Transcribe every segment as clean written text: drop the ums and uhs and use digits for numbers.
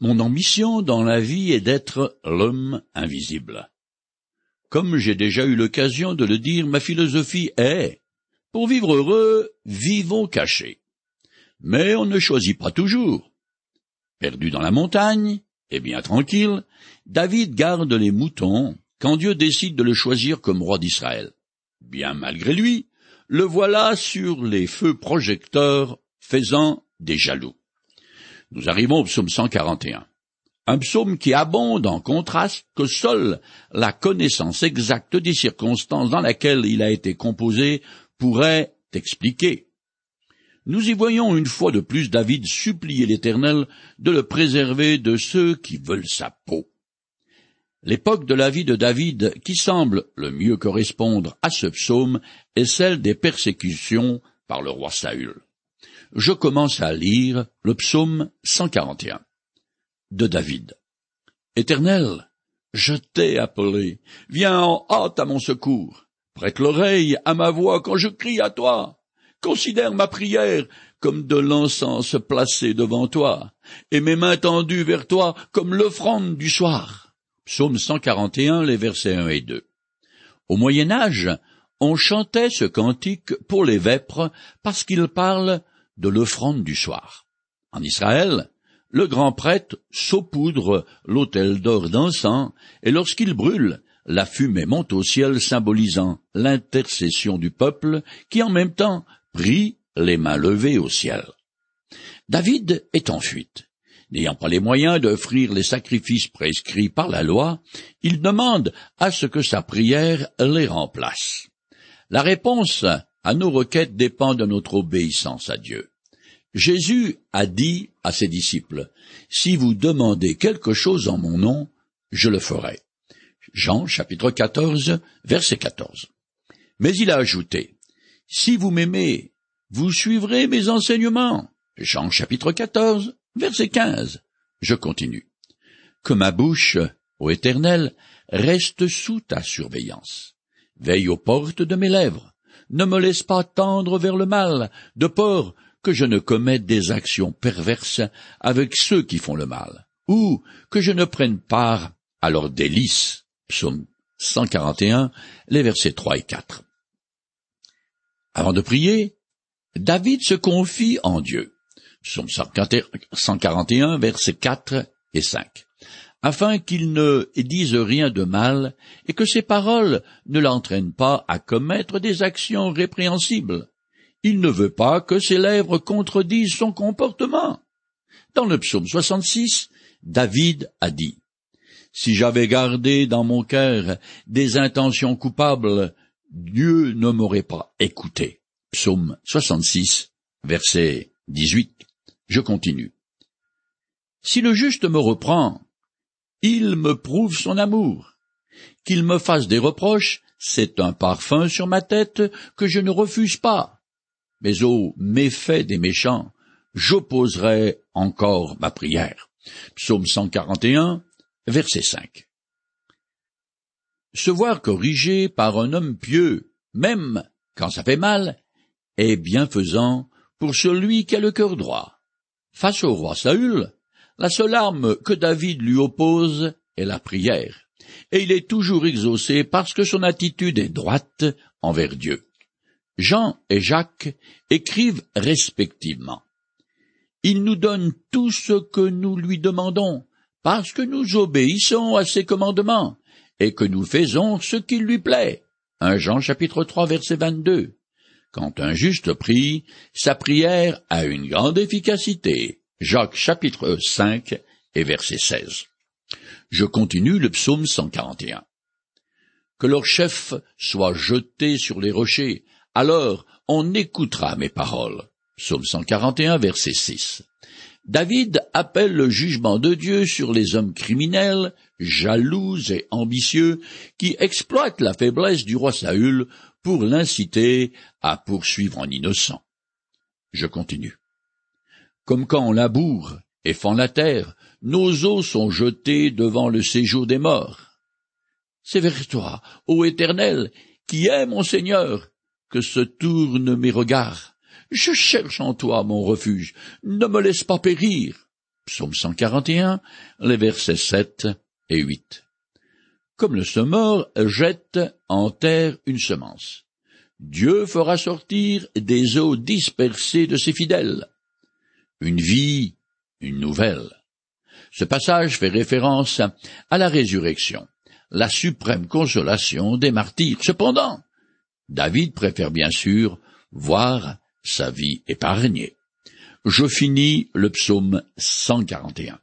Mon ambition dans la vie est d'être l'homme invisible. Comme j'ai déjà eu l'occasion de le dire, ma philosophie est « Pour vivre heureux, vivons cachés ». Mais on ne choisit pas toujours. Perdu dans la montagne, et bien tranquille, David garde les moutons quand Dieu décide de le choisir comme roi d'Israël. Bien malgré lui, le voilà sur les feux projecteurs faisant des jaloux. Nous arrivons au psaume 141. Un psaume qui abonde en contraste que seule la connaissance exacte des circonstances dans lesquelles il a été composé pourrait expliquer. Nous y voyons une fois de plus David supplier l'Éternel de le préserver de ceux qui veulent sa peau. L'époque de la vie de David qui semble le mieux correspondre à ce psaume est celle des persécutions par le roi Saül. Je commence à lire le psaume 141 de David. Éternel, je t'ai appelé, viens en hâte à mon secours, prête l'oreille à ma voix quand je crie à toi. Considère ma prière comme de l'encens placé devant toi, et mes mains tendues vers toi comme l'offrande du soir. Psaume 141, les versets 1 et 2. Au Moyen-Âge, on chantait ce cantique pour les vêpres parce qu'il parle de l'offrande du soir. En Israël, le grand prêtre saupoudre l'autel d'or d'encens, et lorsqu'il brûle, la fumée monte au ciel symbolisant l'intercession du peuple qui en même temps prie les mains levées au ciel. David est en fuite. N'ayant pas les moyens d'offrir les sacrifices prescrits par la loi, il demande à ce que sa prière les remplace. La réponse à nos requêtes dépend de notre obéissance à Dieu. Jésus a dit à ses disciples, « Si vous demandez quelque chose en mon nom, je le ferai. » Jean chapitre 14, verset 14. Mais il a ajouté, « Si vous m'aimez, vous suivrez mes enseignements. » Jean chapitre 14, verset 15. Je continue. « Que ma bouche, ô Éternel, reste sous ta surveillance. Veille aux portes de mes lèvres. Ne me laisse pas tendre vers le mal, de peur que je ne commette des actions perverses avec ceux qui font le mal, ou que je ne prenne part à leurs délices. » Psaume 141, les versets 3 et 4. Avant de prier, David se confie en Dieu. Psaume 141, versets 4 et 5. Afin qu'il ne dise rien de mal et que ses paroles ne l'entraînent pas à commettre des actions répréhensibles. Il ne veut pas que ses lèvres contredisent son comportement. Dans le psaume 66, David a dit, « Si j'avais gardé dans mon cœur des intentions coupables, Dieu ne m'aurait pas écouté. » Psaume 66, verset 18. Je continue. « Si le juste me reprend, il me prouve son amour. Qu'il me fasse des reproches, c'est un parfum sur ma tête que je ne refuse pas. Mais aux méfaits des méchants, j'opposerai encore ma prière. » Psaume 141, verset 5. Se voir corrigé par un homme pieux, même quand ça fait mal, est bienfaisant pour celui qui a le cœur droit. Face au roi Saül, la seule arme que David lui oppose est la prière, et il est toujours exaucé parce que son attitude est droite envers Dieu. Jean et Jacques écrivent respectivement. Il nous donne tout ce que nous lui demandons, parce que nous obéissons à ses commandements, et que nous faisons ce qui lui plaît. 1 Jean chapitre 3 verset 22. Quand un juste prie, sa prière a une grande efficacité. Jacques chapitre 5 et verset 16. Je continue le psaume 141. Que leur chef soit jeté sur les rochers, alors on écoutera mes paroles. Psaume 141, verset 6. David appelle le jugement de Dieu sur les hommes criminels, jaloux et ambitieux, qui exploitent la faiblesse du roi Saül pour l'inciter à poursuivre un innocent. Je continue. Comme quand on laboure et fend la terre, nos os sont jetés devant le séjour des morts. C'est vers toi, ô Éternel, qui est mon Seigneur, que se tournent mes regards. Je cherche en toi mon refuge, ne me laisse pas périr. Psaume 141, les versets 7 et 8. Comme le semeur jette en terre une semence, Dieu fera sortir des eaux dispersées de ses fidèles. Une vie, une nouvelle. Ce passage fait référence à la résurrection, la suprême consolation des martyrs. Cependant, David préfère bien sûr voir sa vie épargnée. Je finis le psaume 141.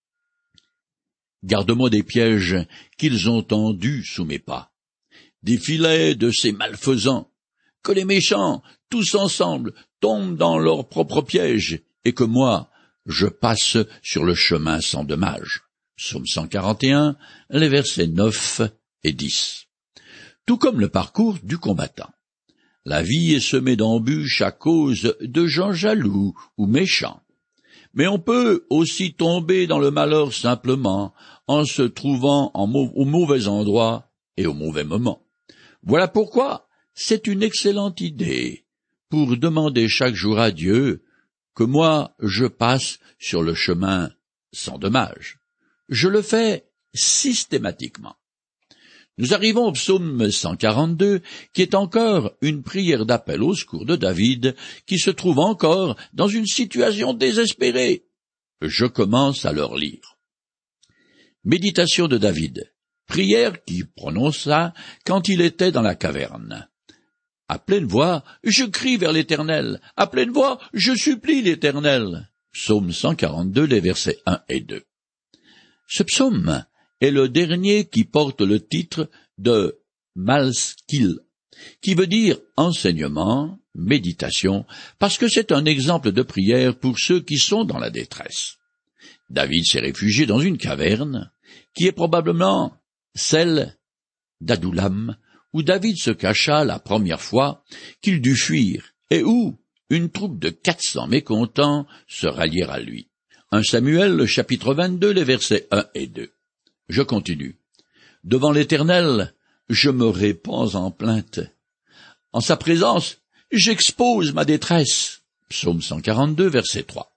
Garde-moi des pièges qu'ils ont tendus sous mes pas, des filets de ces malfaisants, que les méchants, tous ensemble, tombent dans leurs propres pièges, et que moi, je passe sur le chemin sans dommage. Psaume 141, les versets 9 et 10. Tout comme le parcours du combattant. La vie est semée d'embûches à cause de gens jaloux ou méchants. Mais on peut aussi tomber dans le malheur simplement en se trouvant au mauvais endroit et au mauvais moment. Voilà pourquoi c'est une excellente idée pour demander chaque jour à Dieu que moi je passe sur le chemin sans dommage. Je le fais systématiquement. Nous arrivons au psaume 142, qui est encore une prière d'appel au secours de David, qui se trouve encore dans une situation désespérée. Je commence à leur lire. Méditation de David, prière qu'il prononça quand il était dans la caverne. À pleine voix, je crie vers l'Éternel. À pleine voix, je supplie l'Éternel. Psaume 142, les versets 1 et 2. Ce psaume est le dernier qui porte le titre de Malskil, qui veut dire enseignement, méditation, parce que c'est un exemple de prière pour ceux qui sont dans la détresse. David s'est réfugié dans une caverne, qui est probablement celle d'Adullam, où David se cacha la première fois qu'il dut fuir, et où une troupe de 400 mécontents se rallièrent à lui. 1 Samuel, le chapitre 22, les versets 1 et 2. Je continue. Devant l'Éternel, je me répands en plainte. En sa présence, j'expose ma détresse. Psaume 142, verset 3.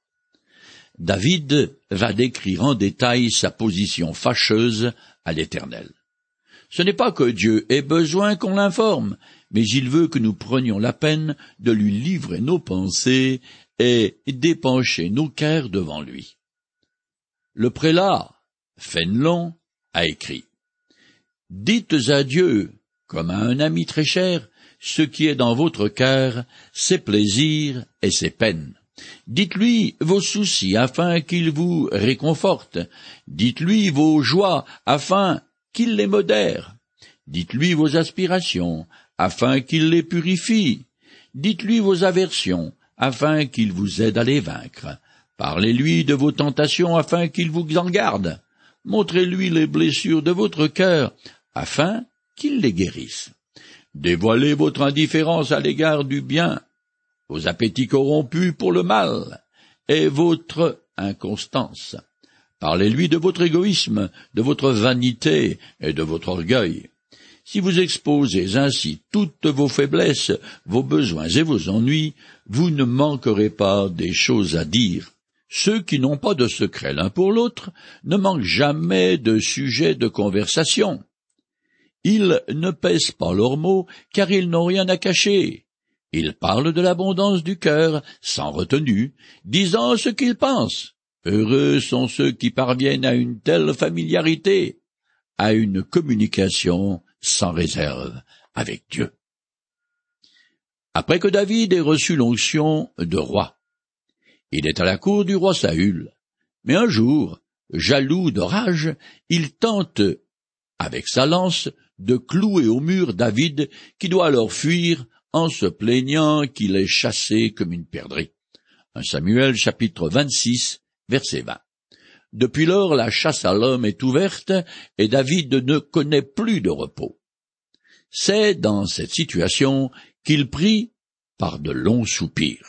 David va décrire en détail sa position fâcheuse à l'Éternel. Ce n'est pas que Dieu ait besoin qu'on l'informe, mais il veut que nous prenions la peine de lui livrer nos pensées et d'épancher nos cœurs devant lui. Le prélat, Fénelon, a écrit « Dites à Dieu, comme à un ami très cher, ce qui est dans votre cœur, ses plaisirs et ses peines. Dites-lui vos soucis afin qu'il vous réconforte. Dites-lui vos joies afin qu'il les modère. Dites-lui vos aspirations afin qu'il les purifie. Dites-lui vos aversions afin qu'il vous aide à les vaincre. Parlez-lui de vos tentations afin qu'il vous en garde. Montrez-lui les blessures de votre cœur, afin qu'il les guérisse. Dévoilez votre indifférence à l'égard du bien, vos appétits corrompus pour le mal, et votre inconstance. Parlez-lui de votre égoïsme, de votre vanité et de votre orgueil. Si vous exposez ainsi toutes vos faiblesses, vos besoins et vos ennuis, vous ne manquerez pas des choses à dire. Ceux qui n'ont pas de secret l'un pour l'autre ne manquent jamais de sujets de conversation. Ils ne pèsent pas leurs mots, car ils n'ont rien à cacher. Ils parlent de l'abondance du cœur, sans retenue, disant ce qu'ils pensent. Heureux sont ceux qui parviennent à une telle familiarité, à une communication sans réserve avec Dieu. Après que David ait reçu l'onction de roi, il est à la cour du roi Saül. Mais un jour, jaloux de rage, il tente, avec sa lance, de clouer au mur David, qui doit alors fuir en se plaignant qu'il est chassé comme une perdrix. 1 Samuel, chapitre 26, verset 20. Depuis lors, la chasse à l'homme est ouverte, et David ne connaît plus de repos. C'est dans cette situation qu'il prie par de longs soupirs.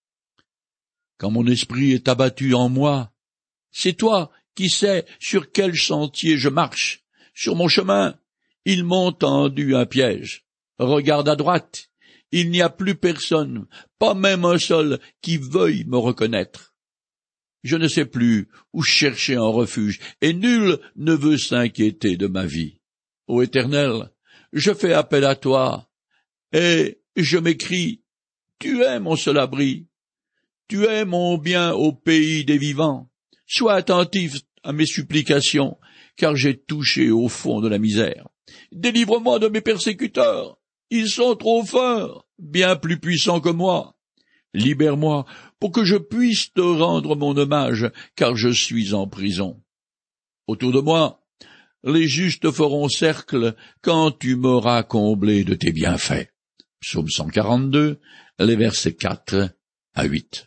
Quand mon esprit est abattu en moi, c'est toi qui sais sur quel sentier je marche. Sur mon chemin, ils m'ont tendu un piège. Regarde à droite, il n'y a plus personne, pas même un seul, qui veuille me reconnaître. je ne sais plus où chercher un refuge, et nul ne veut s'inquiéter de ma vie. Ô Éternel, je fais appel à toi, et je m'écrie, tu es mon seul abri, tu es mon bien au pays des vivants. Sois attentif à mes supplications, car j'ai touché au fond de la misère. Délivre-moi de mes persécuteurs, ils sont trop forts, bien plus puissants que moi. Libère-moi pour que je puisse te rendre mon hommage, car je suis en prison. Autour de moi, les justes feront cercle quand tu m'auras comblé de tes bienfaits. Psaume 142, les versets 4 à 8.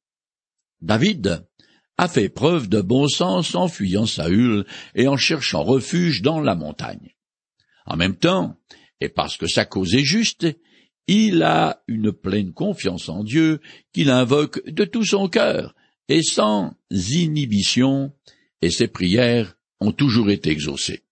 David a fait preuve de bon sens en fuyant Saül et en cherchant refuge dans la montagne. En même temps, et parce que sa cause est juste, il a une pleine confiance en Dieu qu'il invoque de tout son cœur et sans inhibition, et ses prières ont toujours été exaucées.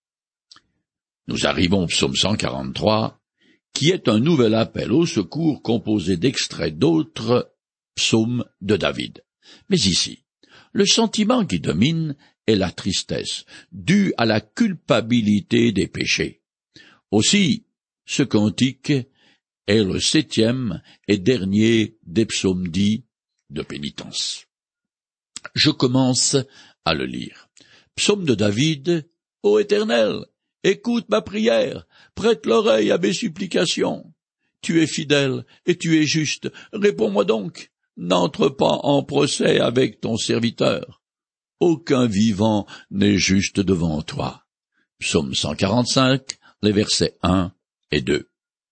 Nous arrivons au psaume 143, qui est un nouvel appel au secours composé d'extraits d'autres psaumes de David. Mais ici, le sentiment qui domine est la tristesse, due à la culpabilité des péchés. Aussi, ce cantique est le 7e et dernier des psaumes dits de pénitence. Je commence à le lire. Psaume de David, ô Éternel, écoute ma prière, prête l'oreille à mes supplications. Tu es fidèle et tu es juste, réponds-moi donc, n'entre pas en procès avec ton serviteur. Aucun vivant n'est juste devant toi. Psaume 145, les versets 1 et 2.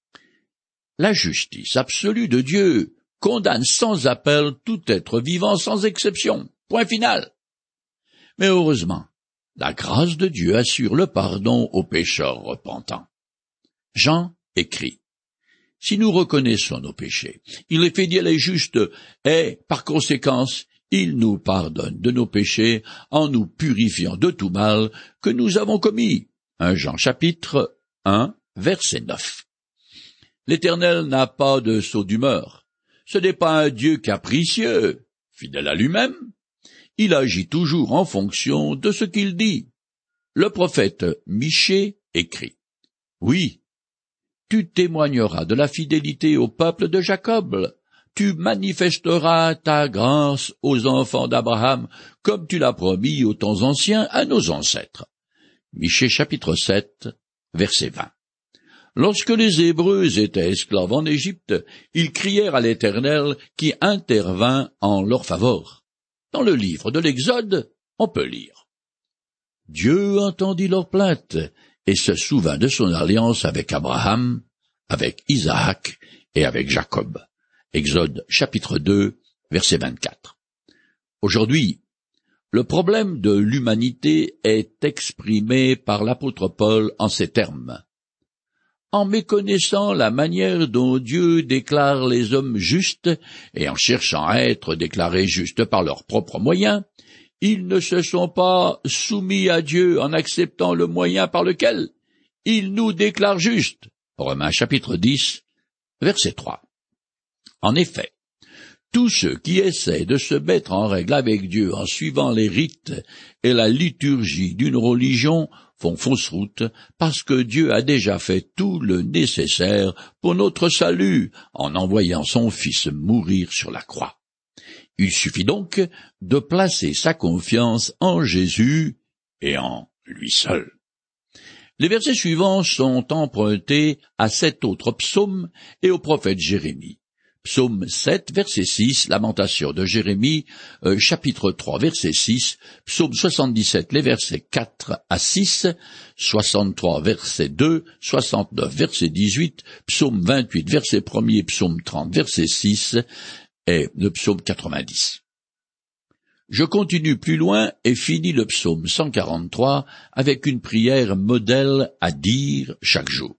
La justice absolue de Dieu condamne sans appel tout être vivant sans exception. Point final. Mais heureusement, la grâce de Dieu assure le pardon aux pécheurs repentants. Jean écrit, « Si nous reconnaissons nos péchés, il est fidèle et juste, et, par conséquence, il nous pardonne de nos péchés en nous purifiant de tout mal que nous avons commis. » 1 Jean chapitre 1, verset 9. L'Éternel n'a pas de saut d'humeur. Ce n'est pas un Dieu capricieux, fidèle à lui-même. Il agit toujours en fonction de ce qu'il dit. Le prophète Michée écrit, « Oui, tu témoigneras de la fidélité au peuple de Jacob. Tu manifesteras ta grâce aux enfants d'Abraham, comme tu l'as promis aux temps anciens à nos ancêtres. » Michée chapitre 7, verset 20. Lorsque les Hébreux étaient esclaves en Égypte, ils crièrent à l'Éternel qui intervint en leur faveur. Dans le livre de l'Exode, on peut lire. Dieu entendit leur plainte et se souvint de son alliance avec Abraham, avec Isaac et avec Jacob. Exode chapitre 2, verset 24. Aujourd'hui, le problème de l'humanité est exprimé par l'apôtre Paul en ces termes. En méconnaissant la manière dont Dieu déclare les hommes justes et en cherchant à être déclarés justes par leurs propres moyens, ils ne se sont pas soumis à Dieu en acceptant le moyen par lequel il nous déclare justes. Romains chapitre 10, verset 3. En effet, tous ceux qui essaient de se mettre en règle avec Dieu en suivant les rites et la liturgie d'une religion font fausse route parce que Dieu a déjà fait tout le nécessaire pour notre salut en envoyant son Fils mourir sur la croix. Il suffit donc de placer sa confiance en Jésus et en lui seul. Les versets suivants sont empruntés à 7 autres psaumes et au prophète Jérémie. Psaume 7, verset 6, Lamentation de Jérémie, chapitre 3, verset 6, Psaume 77, les versets 4 à 6, 63, verset 2, 69, verset 18, Psaume 28, verset 1er, Psaume 30, verset 6, et le Psaume 90. Je continue plus loin et finis le Psaume 143 avec une prière modèle à dire chaque jour.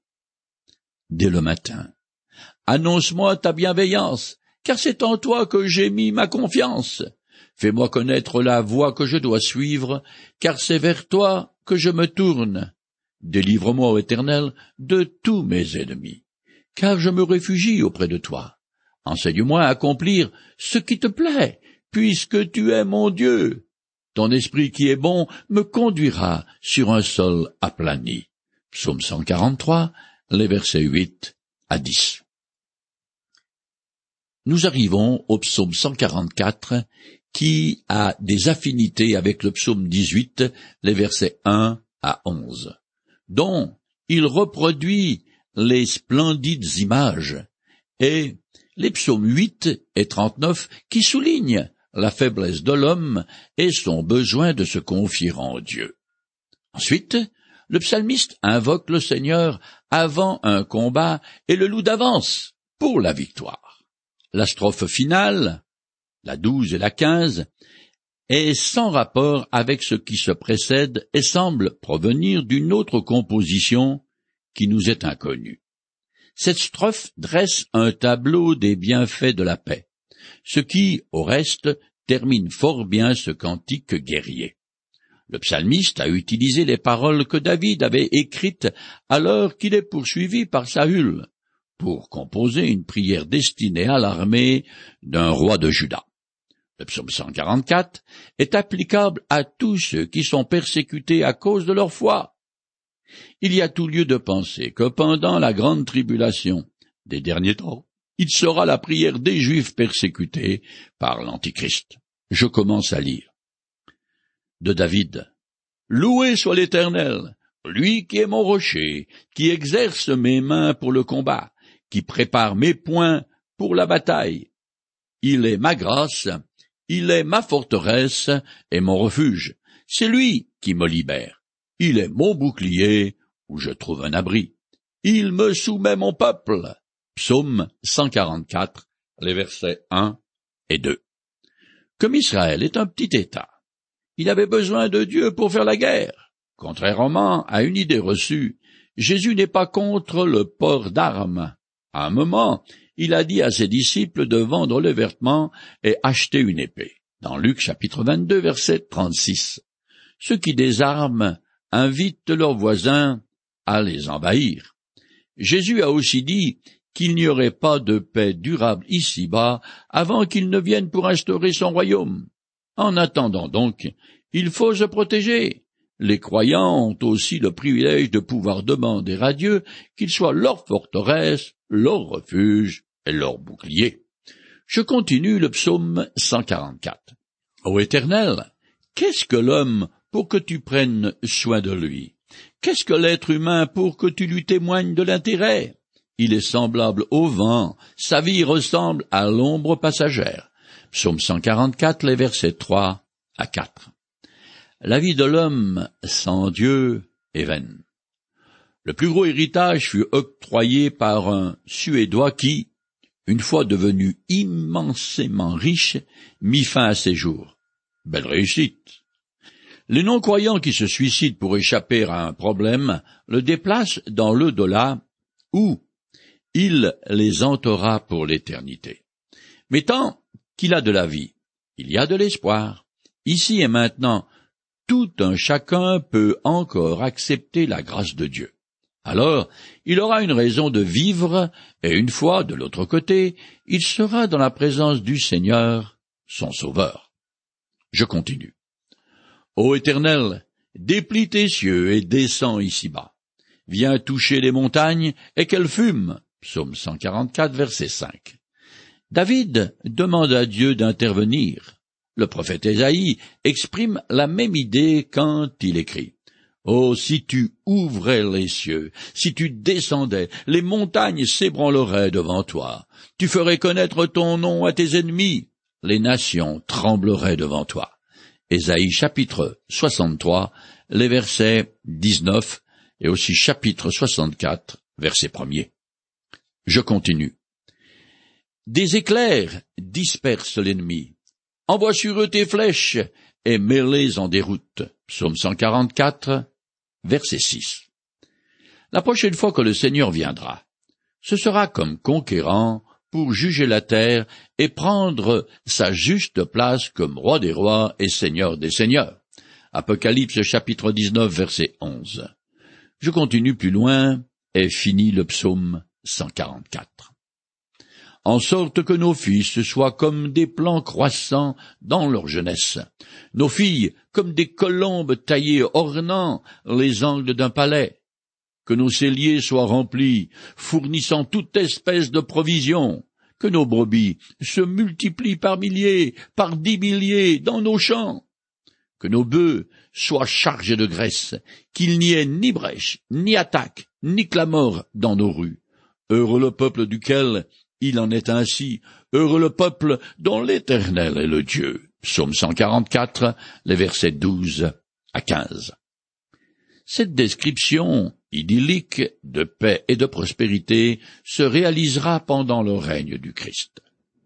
Dès le matin, annonce-moi ta bienveillance, car c'est en toi que j'ai mis ma confiance. Fais-moi connaître la voie que je dois suivre, car c'est vers toi que je me tourne. Délivre-moi, ô Éternel, de tous mes ennemis, car je me réfugie auprès de toi. Enseigne-moi à accomplir ce qui te plaît, puisque tu es mon Dieu. Ton esprit qui est bon me conduira sur un sol aplani. Psaume 143, les versets 8 à 10. Nous arrivons au psaume 144, qui a des affinités avec le psaume 18, les versets 1 à 11, dont il reproduit les splendides images, et les psaumes 8 et 39 qui soulignent la faiblesse de l'homme et son besoin de se confier en Dieu. Ensuite, le psalmiste invoque le Seigneur avant un combat et le loue d'avance pour la victoire. La strophe finale, la 12 et la 15, est sans rapport avec ce qui se précède et semble provenir d'une autre composition qui nous est inconnue. Cette strophe dresse un tableau des bienfaits de la paix, ce qui, au reste, termine fort bien ce cantique guerrier. Le psalmiste a utilisé les paroles que David avait écrites alors qu'il est poursuivi par Saül, pour composer une prière destinée à l'armée d'un roi de Juda. Le psaume 144 est applicable à tous ceux qui sont persécutés à cause de leur foi. Il y a tout lieu de penser que pendant la grande tribulation des derniers temps, il sera la prière des Juifs persécutés par l'Antichrist. Je commence à lire. De David. Loué soit l'Éternel, lui qui est mon rocher, qui exerce mes mains pour le combat, qui prépare mes poings pour la bataille. Il est ma grâce, il est ma forteresse et mon refuge. C'est lui qui me libère. Il est mon bouclier où je trouve un abri. Il me soumet mon peuple. Psaume 144, les versets 1 et 2. Comme Israël est un petit État, il avait besoin de Dieu pour faire la guerre. Contrairement à une idée reçue, Jésus n'est pas contre le port d'armes. À un moment, il a dit à ses disciples de vendre les vêtements et acheter une épée. Dans Luc chapitre 22, verset 36. Ceux qui désarment invitent leurs voisins à les envahir. Jésus a aussi dit qu'il n'y aurait pas de paix durable ici-bas avant qu'il ne vienne pour instaurer son royaume. En attendant donc, il faut se protéger. Les croyants ont aussi le privilège de pouvoir demander à Dieu qu'il soit leur forteresse, leur refuge et leur bouclier. Je continue le psaume 144. Ô Éternel, qu'est-ce que l'homme pour que tu prennes soin de lui? Qu'est-ce que l'être humain pour que tu lui témoignes de l'intérêt? Il est semblable au vent, sa vie ressemble à l'ombre passagère. Psaume 144, les versets 3 à 4. La vie de l'homme sans Dieu est vaine. Le plus gros héritage fut octroyé par un Suédois qui, une fois devenu immensément riche, mit fin à ses jours. Belle réussite. Les non-croyants qui se suicident pour échapper à un problème le déplacent dans l'au-delà où il les hantera pour l'éternité. Mais tant qu'il a de la vie, il y a de l'espoir. Ici et maintenant, tout un chacun peut encore accepter la grâce de Dieu. Alors, il aura une raison de vivre, et une fois de l'autre côté, il sera dans la présence du Seigneur, son Sauveur. Je continue. Ô Éternel, déplie tes cieux et descends ici-bas. Viens toucher les montagnes et qu'elles fument. Psaume 144, verset 5. David demande à Dieu d'intervenir. Le prophète Ésaïe exprime la même idée quand il écrit « Oh, si tu ouvrais les cieux, si tu descendais, les montagnes s'ébranleraient devant toi. Tu ferais connaître ton nom à tes ennemis, les nations trembleraient devant toi. » Ésaïe chapitre 63, les versets 19 et aussi chapitre 64, verset 1er. Je continue. Des éclairs dispersent l'ennemi. Envoie sur eux tes flèches et mets-les en déroute. Psaume 144, verset 6. La prochaine fois que le Seigneur viendra, ce sera comme conquérant pour juger la terre et prendre sa juste place comme roi des rois et seigneur des seigneurs. Apocalypse chapitre 19, verset 11. Je continue plus loin et finis le psaume 144. en sorte que nos fils soient comme des plants croissants dans leur jeunesse, nos filles comme des colombes taillées ornant les angles d'un palais, que nos celliers soient remplis, fournissant toute espèce de provisions, que nos brebis se multiplient par milliers, par 10 milliers dans nos champs, que nos bœufs soient chargés de graisse, qu'il n'y ait ni brèche, ni attaque, ni clameur dans nos rues. Heureux le peuple duquel il en est ainsi, heureux le peuple dont l'Éternel est le Dieu. Psaume 144, les versets 12 à 15. Cette description idyllique de paix et de prospérité se réalisera pendant le règne du Christ.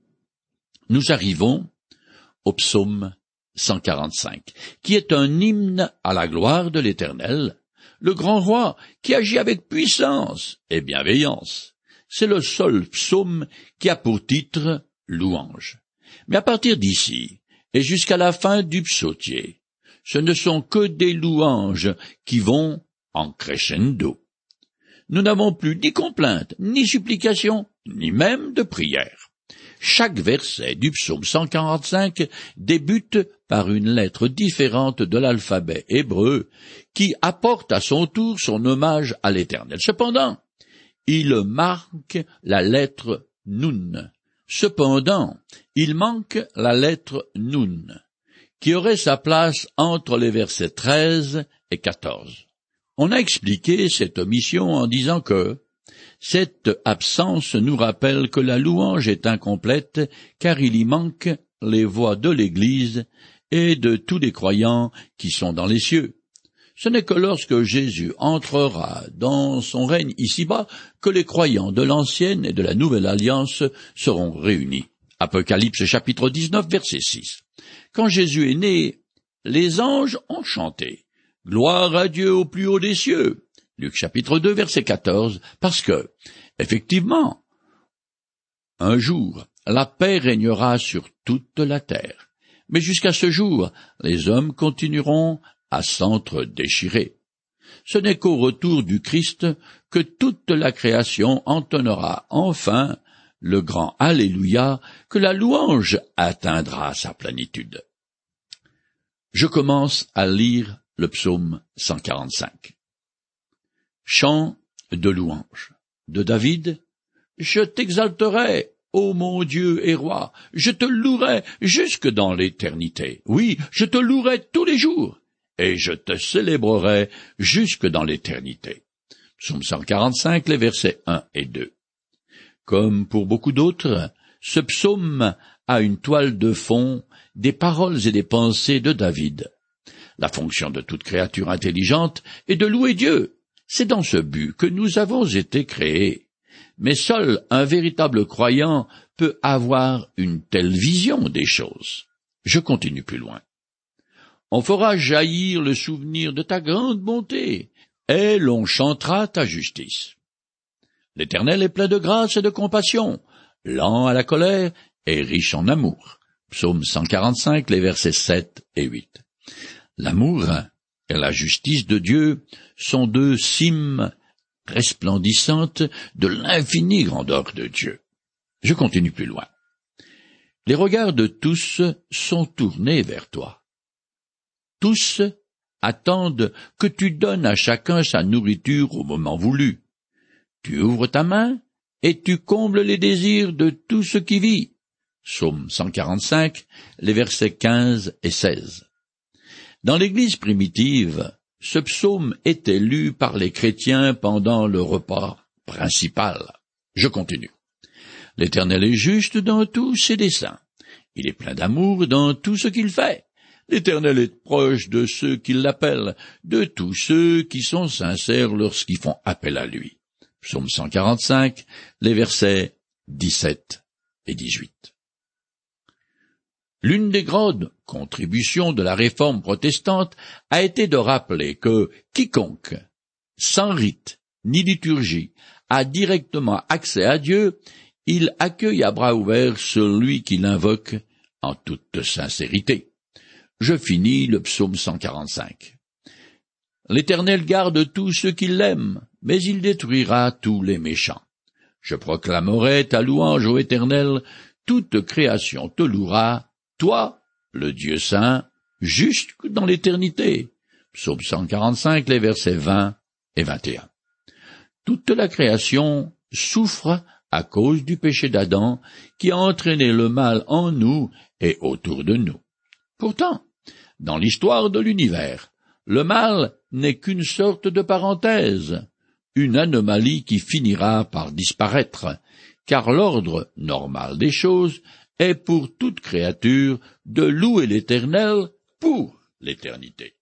Nous arrivons au psaume 145, qui est un hymne à la gloire de l'Éternel, le grand roi qui agit avec puissance et bienveillance. C'est le seul psaume qui a pour titre louange. Mais à partir d'ici, et jusqu'à la fin du psautier, ce ne sont que des louanges qui vont en crescendo. Nous n'avons plus ni complainte, ni supplication, ni même de prière. Chaque verset du psaume 145 débute par une lettre différente de l'alphabet hébreu qui apporte à son tour son hommage à l'Éternel. Cependant, il marque la lettre Nun. Cependant, il manque la lettre Nun, qui aurait sa place entre les versets 13 et 14. On a expliqué cette omission en disant que cette absence nous rappelle que la louange est incomplète car il y manque les voix de l'Église et de tous les croyants qui sont dans les cieux. Ce n'est que lorsque Jésus entrera dans son règne ici-bas que les croyants de l'ancienne et de la nouvelle alliance seront réunis. Apocalypse chapitre 19 verset 6. Quand Jésus est né, les anges ont chanté « Gloire à Dieu au plus haut des cieux ». Luc chapitre 2 verset 14, parce que, effectivement, un jour, la paix régnera sur toute la terre. Mais jusqu'à ce jour, les hommes continueront à s'entre-déchirer. Ce n'est qu'au retour du Christ que toute la création entonnera enfin le grand Alléluia, que la louange atteindra sa plénitude. Je commence à lire le psaume 145. Chant de louange de David. Je t'exalterai, ô mon Dieu et roi, je te louerai jusque dans l'éternité. Oui, je te louerai tous les jours, et je te célébrerai jusque dans l'éternité. Psaume 145, les versets 1 et 2. Comme pour beaucoup d'autres, ce psaume a une toile de fond des paroles et des pensées de David. La fonction de toute créature intelligente est de louer Dieu. C'est dans ce but que nous avons été créés. Mais seul un véritable croyant peut avoir une telle vision des choses. Je continue plus loin. On fera jaillir le souvenir de ta grande bonté, et l'on chantera ta justice. L'Éternel est plein de grâce et de compassion, lent à la colère et riche en amour. Psaume 145, les versets 7 et 8. L'amour et la justice de Dieu sont deux cimes resplendissantes de l'infinie grandeur de Dieu. Je continue plus loin. Les regards de tous sont tournés vers toi. Tous attendent que tu donnes à chacun sa nourriture au moment voulu. Tu ouvres ta main et tu combles les désirs de tout ce qui vit. Psaume 145, les versets 15 et 16. Dans l'Église primitive, ce psaume était lu par les chrétiens pendant le repas principal. Je continue. L'Éternel est juste dans tous ses desseins. Il est plein d'amour dans tout ce qu'il fait. L'Éternel est proche de ceux qui l'appellent, de tous ceux qui sont sincères lorsqu'ils font appel à lui. Psaume 145, les versets 17 et 18. L'une des grandes contributions de la réforme protestante a été de rappeler que quiconque, sans rite ni liturgie, a directement accès à Dieu, il accueille à bras ouverts celui qui l'invoque en toute sincérité. Je finis le psaume 145. L'Éternel garde tous ceux qui l'aiment, mais il détruira tous les méchants. Je proclamerai ta louange, ô Éternel, toute création te louera, toi, le Dieu saint, jusque dans l'éternité. Psaume 145, les versets 20 et 21. Toute la création souffre à cause du péché d'Adam qui a entraîné le mal en nous et autour de nous. Pourtant, dans l'histoire de l'univers, le mal n'est qu'une sorte de parenthèse, une anomalie qui finira par disparaître, car l'ordre normal des choses est pour toute créature de louer l'Éternel pour l'éternité.